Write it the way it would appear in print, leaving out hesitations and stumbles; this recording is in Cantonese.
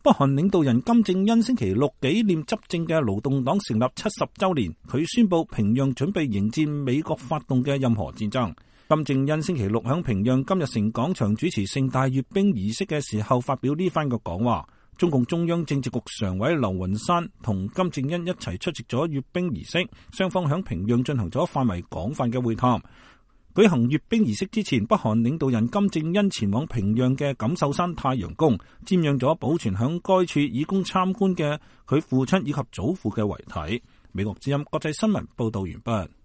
北韓領導人金正恩星期六紀念執政嘅勞動黨成立70週年，佢宣布平壤準備迎戰美國發動嘅任何戰爭。金正恩星期六喺平壤金日成廣場主持盛大閱兵儀式嘅時候發表呢番嘅講話。中共中央政治局常委劉雲山同金正恩一齊出席咗閱兵儀式，雙方喺平壤進行咗範圍廣泛嘅會談。舉行閱兵儀式之前，北韓領導人金正恩前往平壤嘅錦繡山太陽宮，瞻仰咗保存響該處以供參觀嘅佢父親以及祖父嘅遺體。美國之音國際新聞報道完畢。